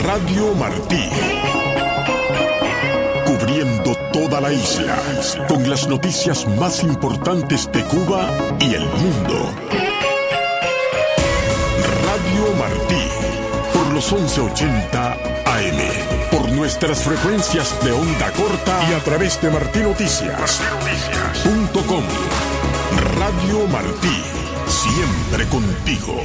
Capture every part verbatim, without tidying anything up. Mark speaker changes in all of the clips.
Speaker 1: Radio Martí. Cubriendo toda la isla, con las noticias más importantes de Cuba y el mundo. Radio Martí, por los once ochenta A M, por nuestras frecuencias de onda corta y a través de martí noticias punto com. Radio Martí, siempre contigo.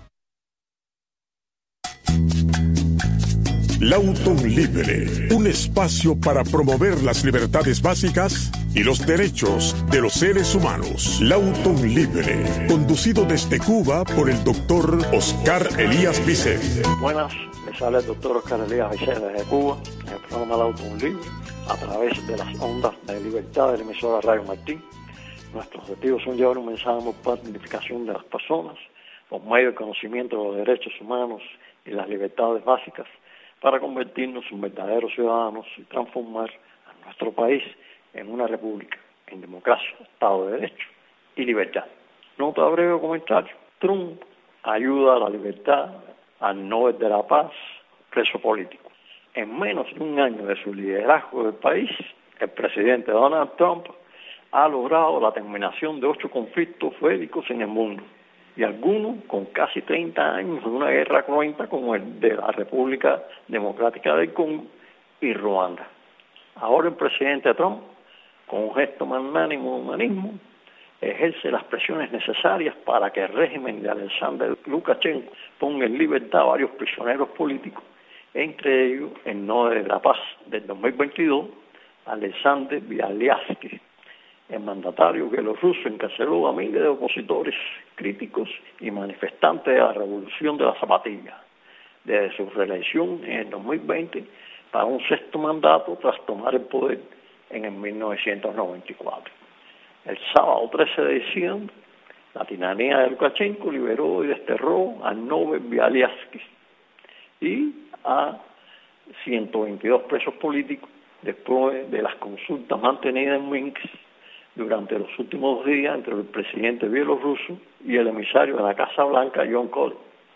Speaker 1: Lauton Libre, un espacio para promover las libertades básicas y los derechos de los seres humanos. Lauton Libre, conducido desde Cuba por el doctor Oscar Elías Vicent.
Speaker 2: Buenas, me sale el doctor Oscar Elías Vicent desde Cuba, en el programa Lauton Libre, a través de las ondas de libertad de la emisora Radio Martí. Nuestros objetivos son llevar un mensaje por la dignificación de las personas, por medio del conocimiento de los derechos humanos y las libertades básicas, para convertirnos en verdaderos ciudadanos y transformar a nuestro país en una república, en democracia, Estado de Derecho y libertad. Nota breve comentario. Trump ayuda a la libertad al Nobel de la Paz, preso político. En menos de un año de su liderazgo del país, el presidente Donald Trump ha logrado la terminación de ocho conflictos bélicos en el mundo, y algunos con casi treinta años de una guerra cruenta como el de la República Democrática del Congo y Ruanda. Ahora el presidente Trump, con un gesto magnánimo de humanismo, ejerce las presiones necesarias para que el régimen de Alexander Lukashenko ponga en libertad a varios prisioneros políticos, entre ellos el Nobel de la Paz del dos mil veintidós, Alexander Bialyatsky. El mandatario bielorruso encarceló a miles de opositores, críticos y manifestantes de la revolución de la zapatilla, desde su reelección en el dos mil veinte para un sexto mandato tras tomar el poder en el mil novecientos noventa y cuatro. El sábado trece de diciembre, la tiranía de Lukashenko liberó y desterró al Nobel Bialyatsky y a ciento veintidós presos políticos después de las consultas mantenidas en Minsk durante los últimos días entre el presidente bielorruso y el emisario de la Casa Blanca, John Cole.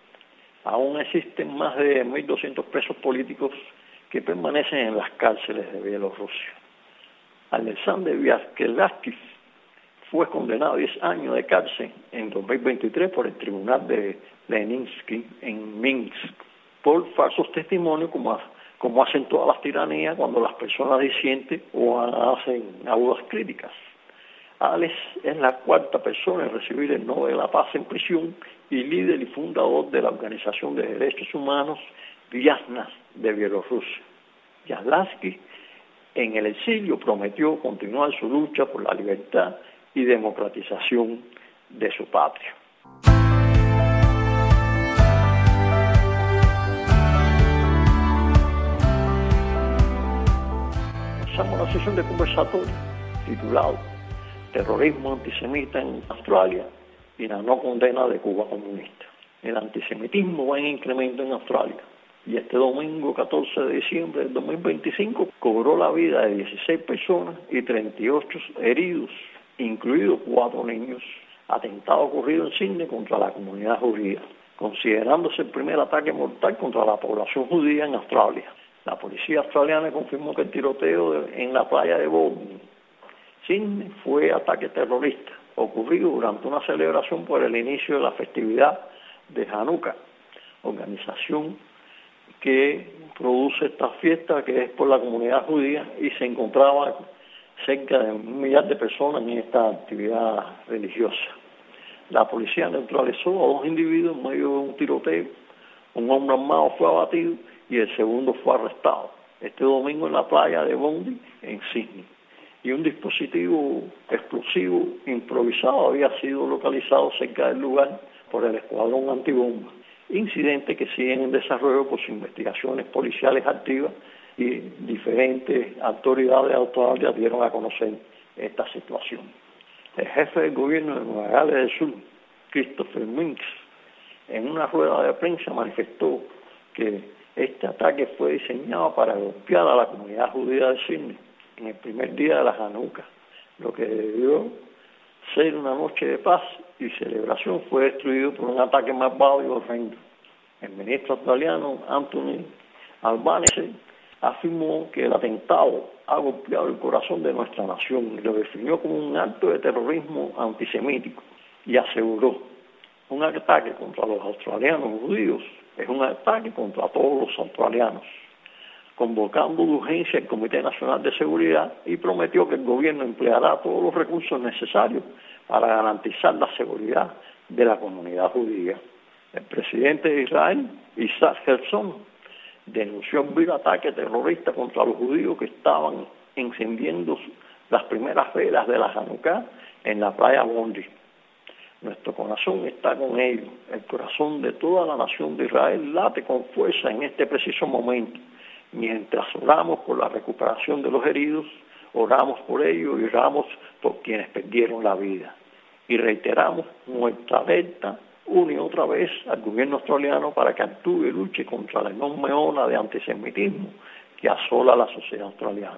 Speaker 2: Aún existen más de mil doscientos presos políticos que permanecen en las cárceles de Bielorrusia. Alexander Bialyatsky fue condenado a diez años de cárcel en dos mil veintitrés por el tribunal de Leninsky en Minsk por falsos testimonios, como, como hacen todas las tiranías cuando las personas disienten o hacen agudas críticas. Alex es la cuarta persona en recibir el Nobel de la Paz en prisión y líder y fundador de la Organización de Derechos Humanos Viasnas de Bielorrusia. Bialyatsky, en el exilio, prometió continuar su lucha por la libertad y democratización de su patria. Pasamos a una sesión de conversatorio titulado Terrorismo antisemita en Australia y la no condena de Cuba comunista. El antisemitismo va en incremento en Australia y este domingo catorce de diciembre del dos mil veinticinco cobró la vida de dieciséis personas y treinta y ocho heridos, incluidos cuatro niños. Atentado ocurrido en Sydney contra la comunidad judía, considerándose el primer ataque mortal contra la población judía en Australia. La policía australiana confirmó que el tiroteo en la playa de Bondi, Sydney, fue ataque terrorista, ocurrido durante una celebración por el inicio de la festividad de Hanukkah, organización que produce esta fiesta que es por la comunidad judía, y se encontraba cerca de un millar de personas en esta actividad religiosa. La policía neutralizó a dos individuos en medio de un tiroteo. Un hombre armado fue abatido y el segundo fue arrestado este domingo en la playa de Bondi, en Sydney. Y un dispositivo explosivo improvisado había sido localizado cerca del lugar por el escuadrón antibomba. Incidente que sigue en desarrollo por sus investigaciones policiales activas, y diferentes autoridades de Australia dieron a conocer esta situación. El jefe del gobierno de Nueva Gales del Sur, Christopher Minks, en una rueda de prensa manifestó que este ataque fue diseñado para golpear a la comunidad judía de Sydney en el primer día de la Hanukkah. Lo que debió ser una noche de paz y celebración fue destruido por un ataque malvado y horrendo. El ministro australiano Anthony Albanese afirmó que el atentado ha golpeado el corazón de nuestra nación y lo definió como un acto de terrorismo antisemítico y aseguró: un ataque contra los australianos judíos es un ataque contra todos los australianos, convocando de urgencia el Comité Nacional de Seguridad, y prometió que el gobierno empleará todos los recursos necesarios para garantizar la seguridad de la comunidad judía. El presidente de Israel, Isaac Herzog, denunció el vil ataque terrorista contra los judíos que estaban encendiendo las primeras velas de la Hanukkah en la playa Bondi. Nuestro corazón está con ellos. El corazón de toda la nación de Israel late con fuerza en este preciso momento. Mientras oramos por la recuperación de los heridos, oramos por ellos y oramos por quienes perdieron la vida. Y reiteramos nuestra alerta una y otra vez al gobierno australiano para que actúe y luche contra la enorme ola de antisemitismo que asola la sociedad australiana.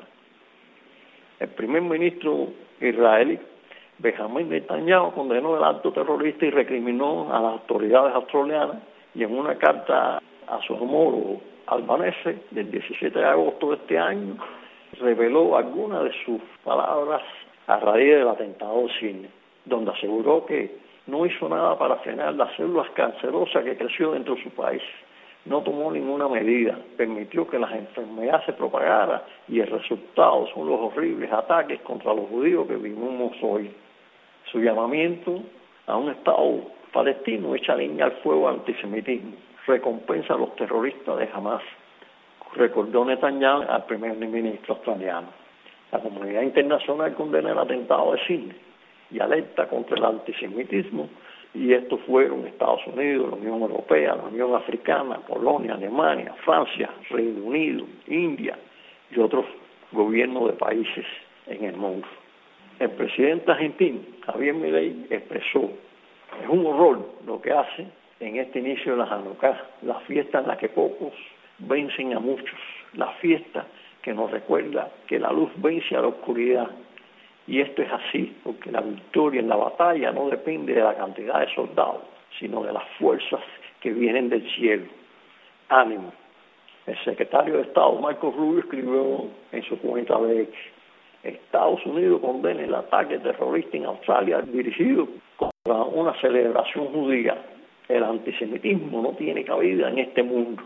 Speaker 2: El primer ministro israelí, Benjamin Netanyahu, condenó el acto terrorista y recriminó a las autoridades australianas, y en una carta a su homólogo albanese del diecisiete de agosto de este año reveló algunas de sus palabras a raíz del atentado de Sydney, donde aseguró que no hizo nada para frenar las células cancerosas que creció dentro de su país. No tomó ninguna medida, permitió que las enfermedades se propagaran, y el resultado son los horribles ataques contra los judíos que vivimos hoy. Su llamamiento a un Estado palestino echa leña al fuego al antisemitismo, recompensa a los terroristas de Hamas, recordó Netanyahu al primer ministro australiano. La comunidad internacional condena el atentado de Sydney y alerta contra el antisemitismo, y estos fueron Estados Unidos, la Unión Europea, la Unión Africana, Polonia, Alemania, Francia, Reino Unido, India y otros gobiernos de países en el mundo. El presidente argentino, Javier Milei, expresó: es un horror lo que hace en este inicio de la Hanukkah, la fiesta en la que pocos vencen a muchos, la fiesta que nos recuerda que la luz vence a la oscuridad. Y esto es así porque la victoria en la batalla no depende de la cantidad de soldados, sino de las fuerzas que vienen del cielo. Ánimo. El secretario de Estado, Marco Rubio, escribió en su cuenta de X: Estados Unidos condena el ataque terrorista en Australia dirigido contra una celebración judía. El antisemitismo no tiene cabida en este mundo,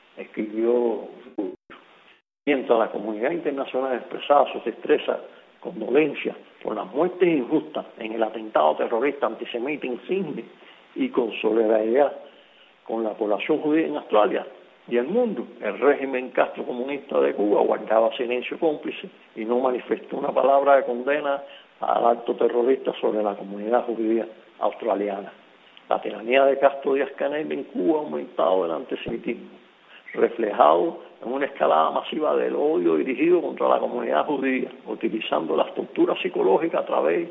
Speaker 2: escribió Rubio. Mientras la comunidad internacional expresaba su destreza, condolencias por las muertes injustas en el atentado terrorista antisemita en Sydney y con solidaridad con la población judía en Australia y el mundo, el régimen castrocomunista de Cuba guardaba silencio cómplice y no manifestó una palabra de condena al acto terrorista sobre la comunidad judía australiana. La tiranía de Castro Díaz-Canel en Cuba ha aumentado el antisemitismo, reflejado en una escalada masiva del odio dirigido contra la comunidad judía, utilizando las torturas psicológicas a través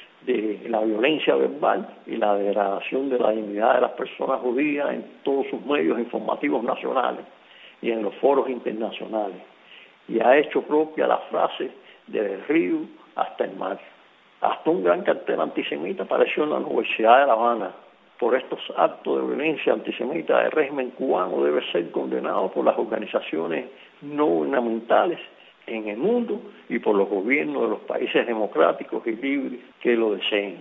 Speaker 2: de la violencia verbal y la degradación de la dignidad de las personas judías en todos sus medios informativos nacionales y en los foros internacionales. Y ha hecho propia la frase del río hasta el mar. Hasta un gran cartel antisemita apareció en la Universidad de La Habana. Por estos actos de violencia antisemita del régimen cubano debe ser condenado por las organizaciones no gubernamentales en el mundo y por los gobiernos de los países democráticos y libres que lo deseen.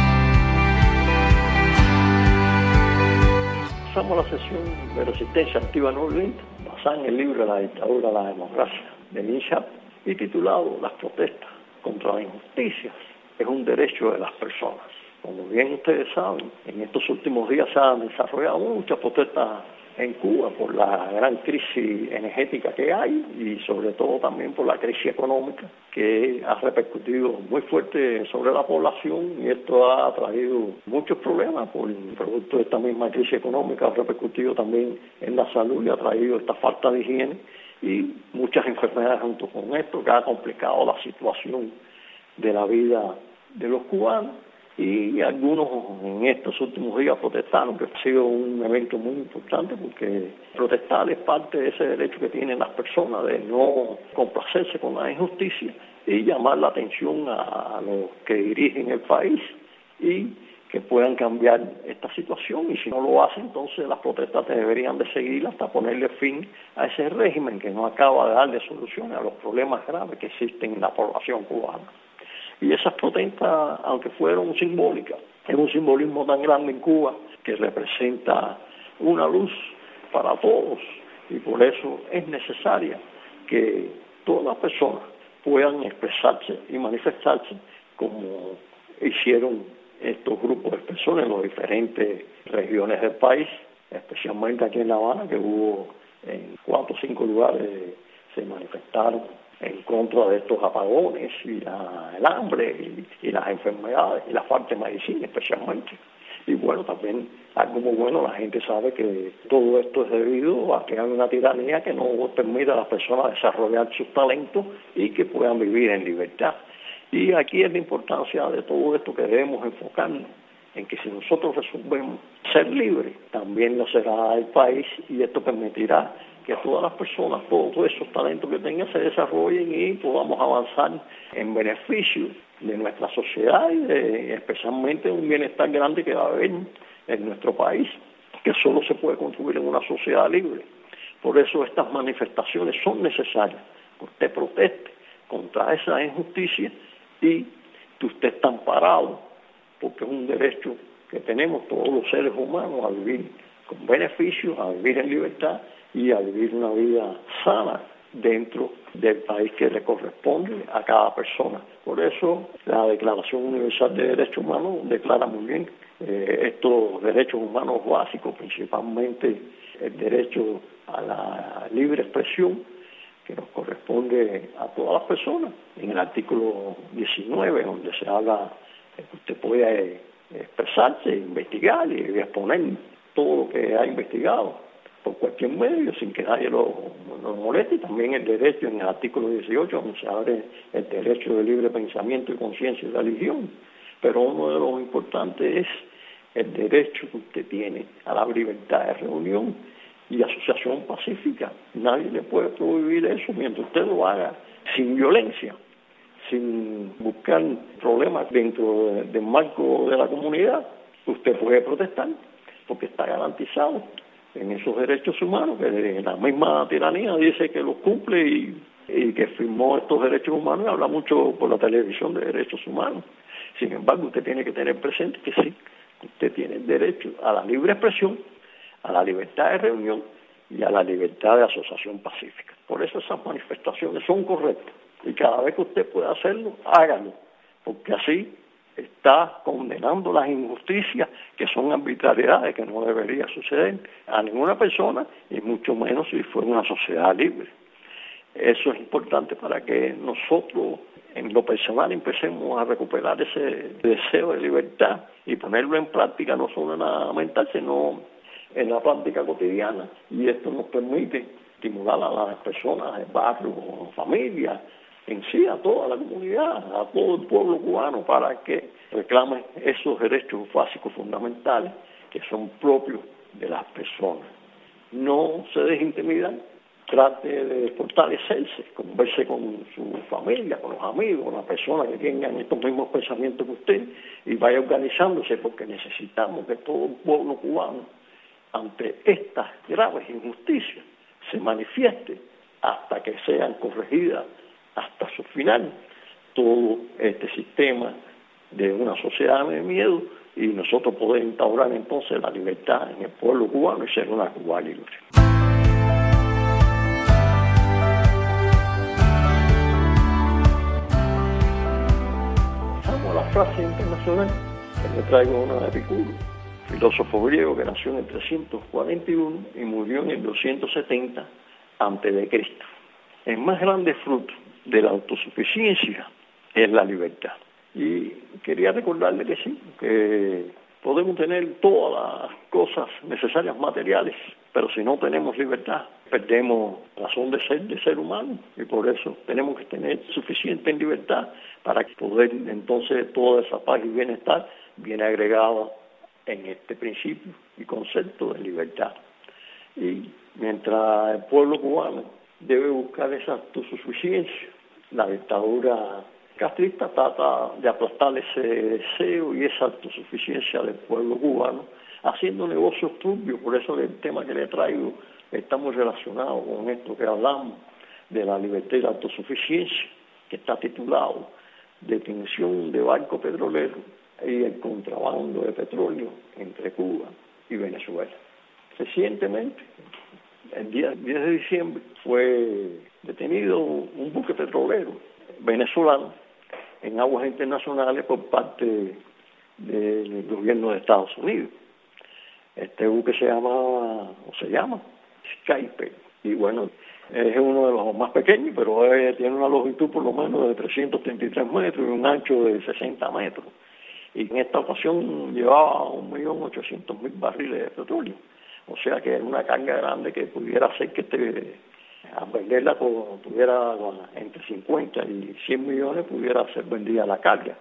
Speaker 2: Pasamos a la sesión de resistencia activa no violenta, basada en el libro La dictadura, la democracia, de Lynn Chapman, y titulado Las protestas contra las injusticias es un derecho de las personas. Como bien ustedes saben, en estos últimos días se han desarrollado muchas protestas en Cuba por la gran crisis energética que hay y sobre todo también por la crisis económica que ha repercutido muy fuerte sobre la población, y esto ha traído muchos problemas por el producto de esta misma crisis económica, ha repercutido también en la salud y ha traído esta falta de higiene y muchas enfermedades junto con esto, que ha complicado la situación de la vida de los cubanos. Y algunos en estos últimos días protestaron, que ha sido un evento muy importante porque protestar es parte de ese derecho que tienen las personas de no complacerse con la injusticia y llamar la atención a los que dirigen el país y que puedan cambiar esta situación, y si no lo hacen, entonces las protestas deberían de seguir hasta ponerle fin a ese régimen que no acaba de darle soluciones a los problemas graves que existen en la población cubana. Y esas protestas, aunque fueron simbólicas, es un simbolismo tan grande en Cuba que representa una luz para todos, y por eso es necesaria que todas las personas puedan expresarse y manifestarse como hicieron estos grupos de personas en las diferentes regiones del país, especialmente aquí en La Habana, que hubo en cuatro o cinco lugares, se manifestaron en contra de estos apagones y la, el hambre y, y las enfermedades y la falta de medicina especialmente. Y bueno, también algo muy bueno, la gente sabe que todo esto es debido a que hay una tiranía que no permite a las personas desarrollar sus talentos y que puedan vivir en libertad. Y aquí es la importancia de todo esto, que debemos enfocarnos en que si nosotros resolvemos ser libres, también lo será el país, y esto permitirá que todas las personas, todos esos talentos que tengan, se desarrollen y podamos avanzar en beneficio de nuestra sociedad y de, especialmente un bienestar grande que va a haber en nuestro país, que solo se puede construir en una sociedad libre. Por eso estas manifestaciones son necesarias, que usted proteste contra esa injusticia y que usted está amparado, porque es un derecho que tenemos todos los seres humanos a vivir con beneficios, a vivir en libertad y a vivir una vida sana dentro del país que le corresponde a cada persona. Por eso la Declaración Universal de Derechos Humanos declara muy bien eh, estos derechos humanos básicos, principalmente el derecho a la libre expresión, que nos corresponde a todas las personas. En el artículo diecinueve, donde se habla de que usted puede expresarse, investigar y exponer todo lo que ha investigado por cualquier medio sin que nadie lo, lo moleste. Y también el derecho en el artículo dieciocho, donde se abre el derecho de libre pensamiento y conciencia y religión. Pero uno de los importantes es el derecho que usted tiene a la libertad de reunión y asociación pacífica. Nadie le puede prohibir eso mientras usted lo haga sin violencia, sin buscar problemas dentro de, del marco de la comunidad. Usted puede protestar porque está garantizado en esos derechos humanos, que la misma tiranía dice que los cumple y, y que firmó estos derechos humanos, y habla mucho por la televisión de derechos humanos. Sin embargo, usted tiene que tener presente que sí, usted tiene el derecho a la libre expresión, a la libertad de reunión y a la libertad de asociación pacífica. Por eso esas manifestaciones son correctas, y cada vez que usted pueda hacerlo, hágalo, porque así está condenando las injusticias, que son arbitrariedades que no debería suceder a ninguna persona, y mucho menos si fuera una sociedad libre. Eso es importante para que nosotros en lo personal empecemos a recuperar ese deseo de libertad y ponerlo en práctica, no solo en la mental, sino en la práctica cotidiana, y esto nos permite estimular a las personas del barrio, familias, en sí, a toda la comunidad, a todo el pueblo cubano, para que reclamen esos derechos básicos fundamentales que son propios de las personas. No se deje intimidar, trate de fortalecerse, converse con su familia, con los amigos, con las personas que tengan estos mismos pensamientos que usted, y vaya organizándose, porque necesitamos que todo el pueblo cubano, ante estas graves injusticias, se manifieste hasta que sean corregidas hasta su final todo este sistema de una sociedad de miedo, y nosotros poder instaurar entonces la libertad en el pueblo cubano y ser una Cuba libre. Vamos a la frase internacional, que le traigo una de Epicuro, filósofo griego que nació en el trescientos cuarenta y uno y murió en el doscientos setenta antes de Cristo. El más grande fruto de la autosuficiencia es la libertad. Y quería recordarle que sí, que podemos tener todas las cosas necesarias materiales, pero si no tenemos libertad, perdemos razón de ser, de ser humano, y por eso tenemos que tener suficiente libertad para poder entonces toda esa paz y bienestar viene agregada en este principio y concepto de libertad. Y mientras el pueblo cubano debe buscar esa autosuficiencia, la dictadura castrista trata de aplastar ese deseo y esa autosuficiencia del pueblo cubano, haciendo negocios turbios. Por eso el tema que le traigo está muy relacionado con esto que hablamos de la libertad y la autosuficiencia, que está titulado Detención de barco petrolero y el contrabando de petróleo entre Cuba y Venezuela. Recientemente, el día diez de diciembre, fue detenido un buque petrolero venezolano en aguas internacionales por parte del gobierno de Estados Unidos. Este buque se llama, o se llama, Skype, y bueno, es uno de los más pequeños, pero eh, tiene una longitud por lo menos de trescientos treinta y tres metros y un ancho de sesenta metros. Y en esta ocasión llevaba un millón ochocientos mil barriles de petróleo. O sea que era una carga grande que pudiera hacer que este, al venderla tuviera entre cincuenta y cien millones, pudiera ser vendida la carga.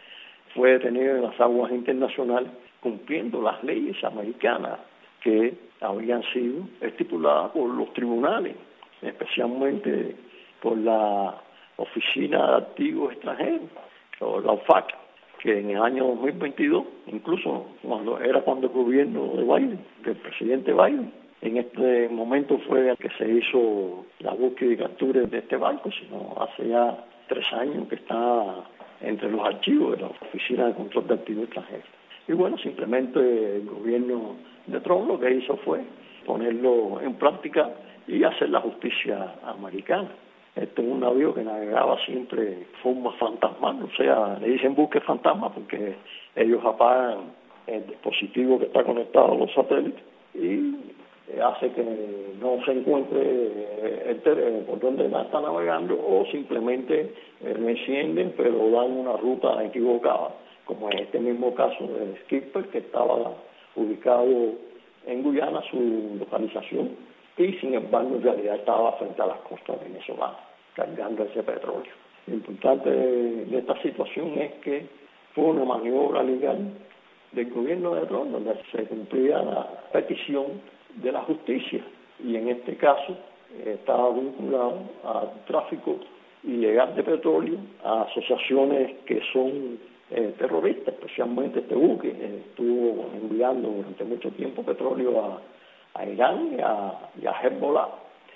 Speaker 2: Fue detenido en las aguas internacionales cumpliendo las leyes americanas que habían sido estipuladas por los tribunales, especialmente por la Oficina de Activos Extranjeros, o la O F A C, que en el año dos mil veintidós, incluso cuando era cuando el gobierno de Biden, del presidente Biden, en este momento fue que se hizo la búsqueda y captura de este barco, sino hace ya tres años que está entre los archivos de la Oficina de Control de Activos Extranjeros. Y bueno, simplemente el gobierno de Trump lo que hizo fue ponerlo en práctica y hacer la justicia americana. Este es un navío que navegaba siempre de forma fantasmal, o sea, le dicen buque fantasma porque ellos apagan el dispositivo que está conectado a los satélites y hace que no se encuentre el ter- por donde está navegando, o simplemente lo encienden pero dan una ruta equivocada, como en este mismo caso del Skipper, que estaba ubicado en Guyana, su localización, y sin embargo en realidad estaba frente a las costas venezolanas, cargando ese petróleo. Lo importante de, de esta situación es que fue una maniobra legal del gobierno de Trump, donde se cumplía la petición de la justicia, y en este caso eh, estaba vinculado al tráfico ilegal de petróleo, a asociaciones que son eh, terroristas, especialmente este buque eh, estuvo enviando durante mucho tiempo petróleo a a Irán y a, y a Hezbollah,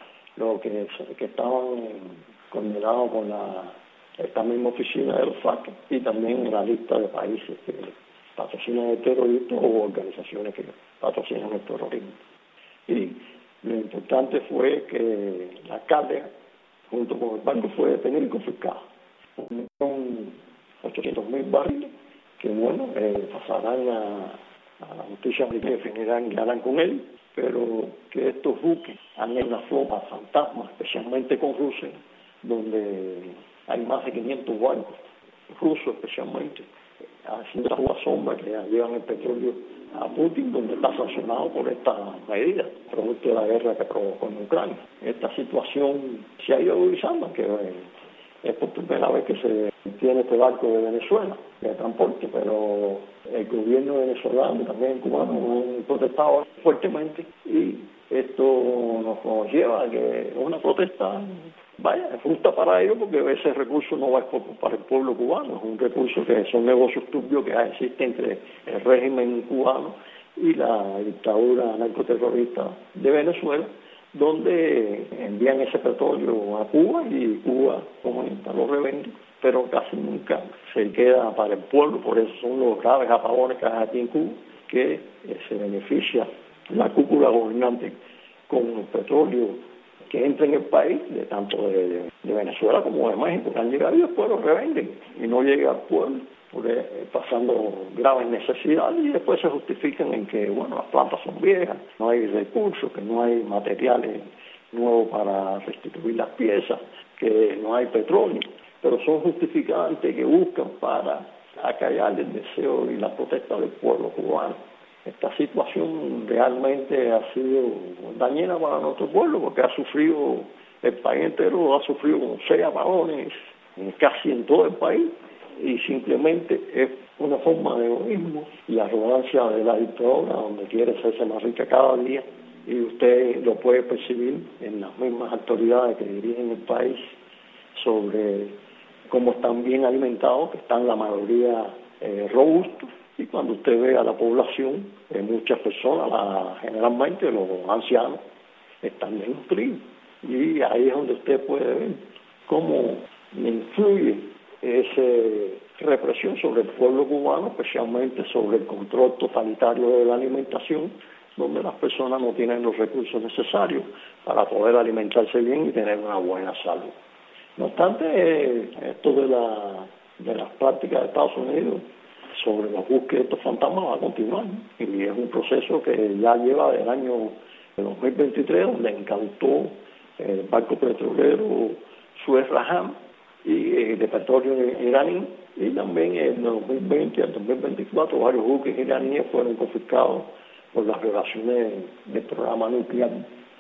Speaker 2: lo que, que estaban condenados por la, esta misma oficina de los F A C, y también en la lista de países que patrocinan el terrorismo o organizaciones que patrocinan el terrorismo. Y lo importante fue que la carga, junto con el barco, fue detenido y confiscado. Son ochocientos mil barriles que, bueno, eh, pasarán a, a la justicia americana y definirán y harán con él, pero que estos buques han hecho una flota fantasma, especialmente con Rusia, donde hay más de quinientos barcos, rusos especialmente, haciendo la sombra que llevan el petróleo a Putin, donde está sancionado por esta medida, producto de la guerra que provocó en Ucrania. Esta situación se ha ido agudizando, que es por primera vez que se tiene este barco de Venezuela de transporte, pero el gobierno venezolano y también el cubano han protestado fuertemente, y esto nos lleva a que una protesta, vaya, es justa para ellos, porque ese recurso no va para el pueblo cubano, es un recurso que son negocios turbios que existen entre el régimen cubano y la dictadura narcoterrorista de Venezuela, donde envían ese petróleo a Cuba y Cuba comunista lo revende, pero casi nunca se queda para el pueblo. Por eso son los graves apagones que hay aquí en Cuba, que eh, se beneficia la cúpula gobernante con el petróleo que entra en el país, de tanto de, de Venezuela como de México, que han llegado y después lo revenden y no llega al pueblo, porque, eh, pasando graves necesidades, y después se justifican en que, bueno, las plantas son viejas, no hay recursos, que no hay materiales nuevos para restituir las piezas, que no hay petróleo, pero son justificantes que buscan para acallar el deseo y la protesta del pueblo cubano. Esta situación realmente ha sido dañina para nuestro pueblo, porque ha sufrido, el país entero ha sufrido con seis apagones casi en todo el país, y simplemente es una forma de egoísmo y arrogancia de la dictadura, donde quiere hacerse más rica cada día, y usted lo puede percibir en las mismas autoridades que dirigen el país sobre cómo están bien alimentados, que están la mayoría eh, robustos. Y cuando usted ve a la población, eh, muchas personas, la, generalmente los ancianos, están desnutridos. Y ahí es donde usted puede ver cómo influye esa represión sobre el pueblo cubano, especialmente sobre el control totalitario de la alimentación, donde las personas no tienen los recursos necesarios para poder alimentarse bien y tener una buena salud. No obstante, esto de, la, de las prácticas de Estados Unidos sobre los buques de estos fantasmas va a continuar, y es un proceso que ya lleva del año dos mil veintitrés, donde incautó el barco petrolero Suez Raham y eh, de petróleo iraní, y también en dos mil veinte al dos mil veinticuatro varios buques iraníes fueron confiscados por las violaciones del programa nuclear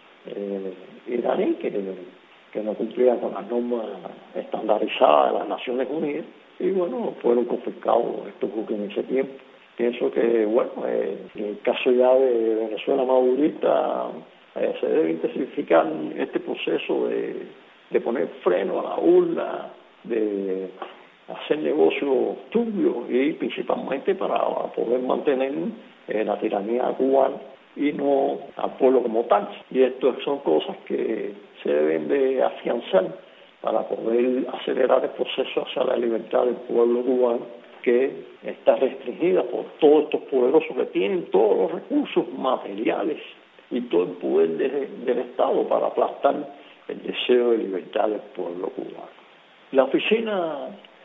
Speaker 2: eh, iraní, que, que no cumplía con las normas estandarizadas de las Naciones Unidas, y bueno, fueron confiscados estos buques en ese tiempo. Pienso que, bueno, eh, en el caso ya de Venezuela madurista, eh, se debe intensificar este proceso de, de poner freno a la burla, de hacer negocios turbios y principalmente para poder mantener eh, la tiranía cubana y no al pueblo como tal. Y esto son cosas que se deben de afianzar para poder acelerar el proceso hacia la libertad del pueblo cubano, que está restringida por todos estos poderosos que tienen todos los recursos materiales y todo el poder de, del Estado para aplastar el deseo de libertad del pueblo cubano. La Oficina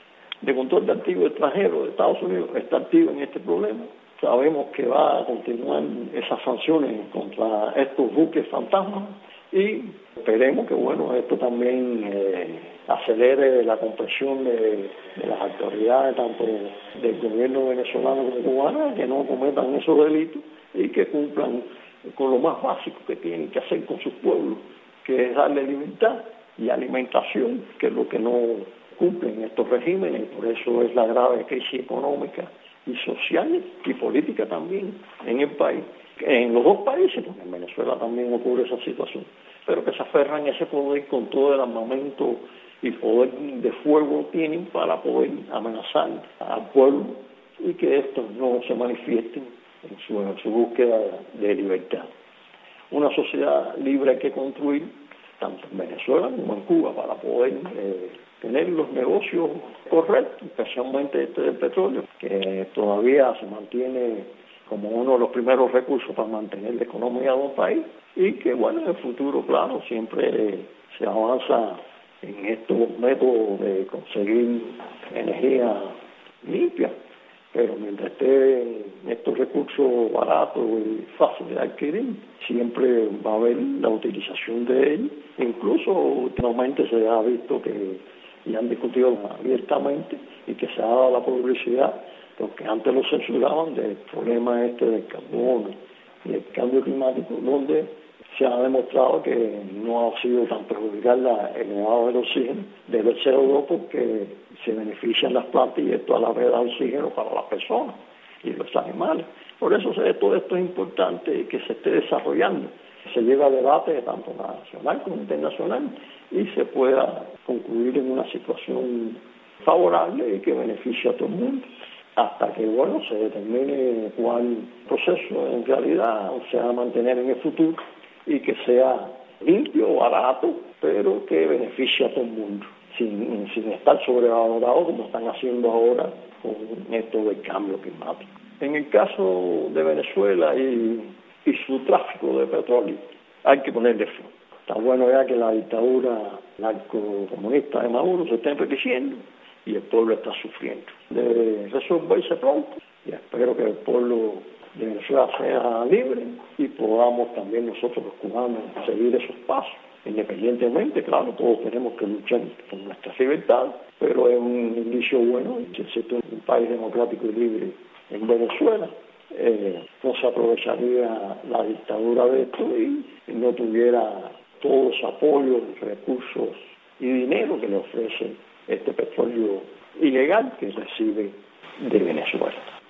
Speaker 2: de Control de Activos Extranjeros de Estados Unidos está activa en este problema. Sabemos que va a continuar esas sanciones contra estos buques fantasmas y esperemos que, bueno, esto también eh, acelere la comprensión de, de las autoridades, tanto del gobierno venezolano como cubano, que no cometan esos delitos y que cumplan con lo más básico que tienen que hacer con sus pueblos, que es darle libertad y alimentación, que es lo que no cumplen estos regímenes, y por eso es la grave crisis económica y social y política también en el país, en los dos países, porque en Venezuela también ocurre esa situación, pero que se aferran a ese poder con todo el armamento y poder de fuego tienen para poder amenazar al pueblo y que estos no se manifiesten en su, en su búsqueda de libertad. Una sociedad libre hay que construir tanto en Venezuela como en Cuba para poder eh, tener los negocios correctos, especialmente este del petróleo, que todavía se mantiene como uno de los primeros recursos para mantener la economía de un país, y que, bueno, en el futuro, claro, siempre eh, se avanza en estos métodos de conseguir energía limpia, pero mientras estén estos recursos baratos y fáciles de adquirir, siempre va a haber la utilización de ellos. Incluso últimamente se ha visto que, y han discutido abiertamente, y que se ha dado la publicidad, porque antes lo censuraban, del problema este del carbono y el cambio climático, donde se ha demostrado que no ha sido tan perjudicial el elevado del oxígeno del C O dos, porque se benefician las plantas y esto a la vez da oxígeno para las personas y los animales. Por eso todo esto es importante que se esté desarrollando, se lleve a debate tanto nacional como internacional y se pueda concluir en una situación favorable y que beneficie a todo el mundo, hasta que, bueno, se determine cuál proceso en realidad se va a mantener en el futuro y que sea limpio, barato, pero que beneficie a todo el mundo, sin, sin estar sobrevalorado como están haciendo ahora con esto del cambio climático. En el caso de Venezuela y, y su tráfico de petróleo, hay que ponerle fin. Está bueno ya que la dictadura narcocomunista de Maduro se esté enriqueciendo y el pueblo está sufriendo. Debe resolverse pronto y espero que el pueblo de Venezuela sea libre y podamos también nosotros los cubanos seguir esos pasos. Independientemente, claro, todos tenemos que luchar por nuestras libertades, pero es un indicio bueno que existe un país democrático y libre en Venezuela. Eh, no se aprovecharía la dictadura de esto y no tuviera todos los apoyos, recursos y dinero que le ofrece este petróleo ilegal que recibe de Venezuela.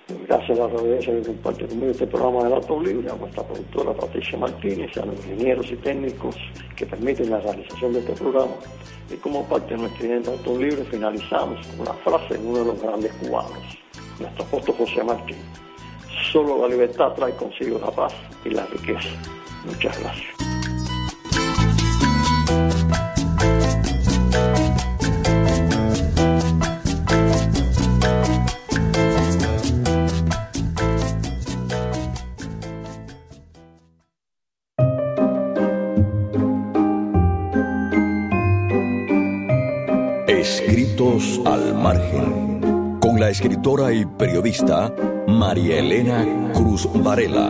Speaker 2: Gracias a la audiencia que comparte conmigo este programa del Auto Libre, a nuestra productora Patricia Martínez, a los ingenieros y técnicos que permiten la realización de este programa. Y como parte de nuestro evento Auto Libre, finalizamos con una frase de uno de los grandes cubanos, nuestro apóstol José Martí: solo la libertad trae consigo la paz y la riqueza. Muchas gracias.
Speaker 1: Escritos al margen, con la escritora y periodista María Elena Cruz Varela.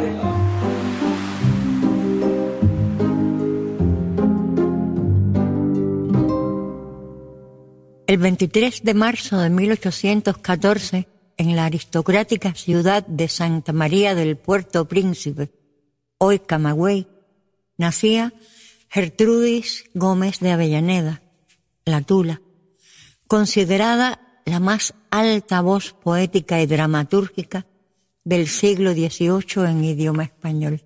Speaker 3: El veintitrés de marzo de mil ochocientos catorce, en la aristocrática ciudad de Santa María del Puerto Príncipe, hoy Camagüey, nacía Gertrudis Gómez de Avellaneda, la Tula, considerada la más alta voz poética y dramatúrgica del siglo dieciocho en idioma español.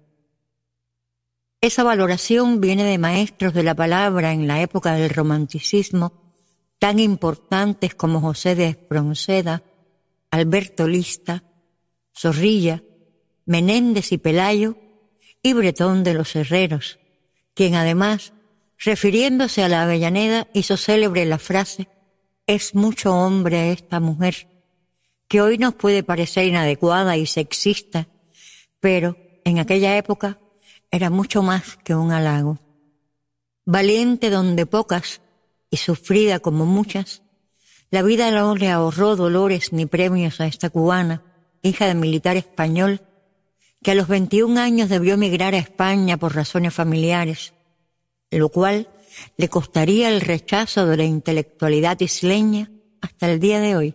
Speaker 3: Esa valoración viene de maestros de la palabra en la época del romanticismo tan importantes como José de Espronceda, Alberto Lista, Zorrilla, Menéndez y Pelayo y Bretón de los Herreros, quien además, refiriéndose a la Avellaneda, hizo célebre la frase: «Es mucho hombre esta mujer», que hoy nos puede parecer inadecuada y sexista, pero en aquella época era mucho más que un halago. Valiente donde pocas y sufrida como muchas, la vida no le ahorró dolores ni premios a esta cubana, hija de militar español, que a los veintiún años debió emigrar a España por razones familiares, lo cual le costaría el rechazo de la intelectualidad isleña hasta el día de hoy.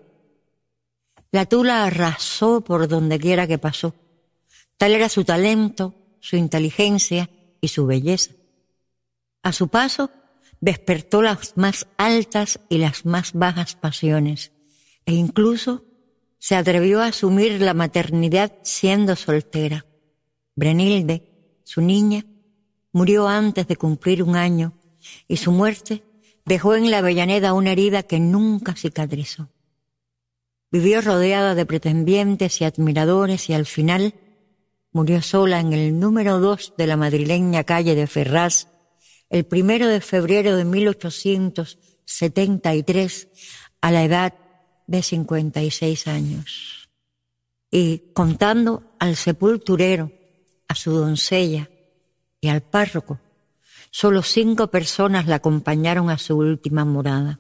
Speaker 3: La Tula arrasó por donde quiera que pasó. Tal era su talento, su inteligencia y su belleza. A su paso, despertó las más altas y las más bajas pasiones, e incluso se atrevió a asumir la maternidad siendo soltera. Brenilde, su niña, murió antes de cumplir un año, y su muerte dejó en la Avellaneda una herida que nunca cicatrizó. Vivió rodeada de pretendientes y admiradores y al final murió sola en el número dos de la madrileña calle de Ferraz, el primero de febrero de mil ochocientos setenta y tres, a la edad de cincuenta y seis años. Y contando al sepulturero, a su doncella y al párroco, solo cinco personas la acompañaron a su última morada.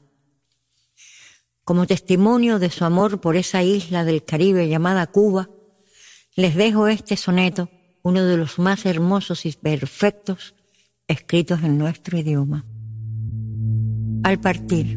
Speaker 3: Como testimonio de su amor por esa isla del Caribe llamada Cuba, les dejo este soneto, uno de los más hermosos y perfectos escritos en nuestro idioma. Al partir.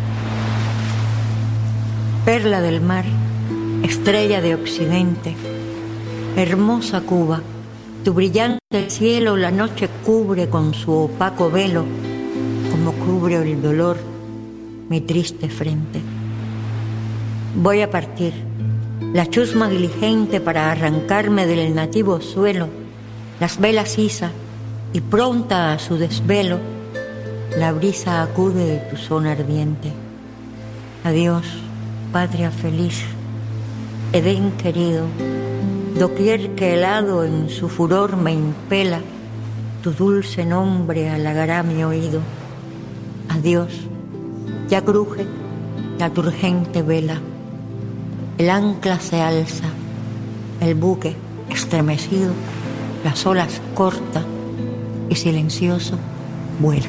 Speaker 3: Perla del mar, estrella de occidente, hermosa Cuba, tu brillante cielo la noche cubre con su opaco velo, como cubre el dolor mi triste frente. Voy a partir, la chusma diligente para arrancarme del nativo suelo, las velas iza, y pronta a su desvelo, la brisa acude de tu zona ardiente. Adiós, patria feliz, Edén querido, doquier que helado en su furor me impela, tu dulce nombre halagará mi oído. Adiós, ya cruje la turgente vela, el ancla se alza, el buque estremecido, las olas corta y silencioso vuela.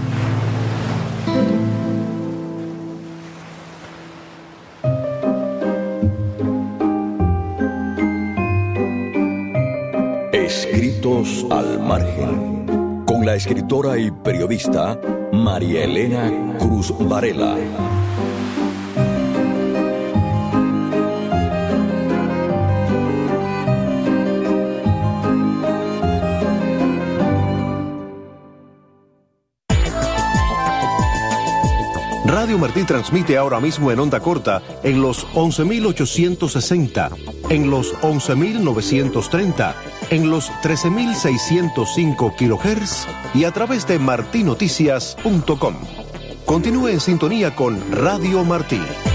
Speaker 1: Escritos al margen, con la escritora y periodista María Elena Cruz Varela.
Speaker 4: Radio Martí transmite ahora mismo en onda corta en los once mil ochocientos sesenta, en los once mil novecientos treinta, en los trece mil seiscientos cinco kilohertz y a través de martinoticias punto com. Continúe en sintonía con Radio Martí.